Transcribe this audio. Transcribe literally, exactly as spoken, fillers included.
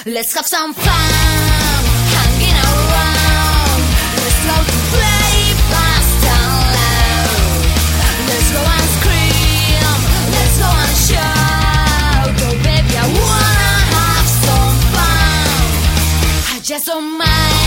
Let's have some fun, hanging around. Let's go to play fast and loud. Let's go and scream, let's go and shout. Oh baby, I wanna have some fun. I just don't mind.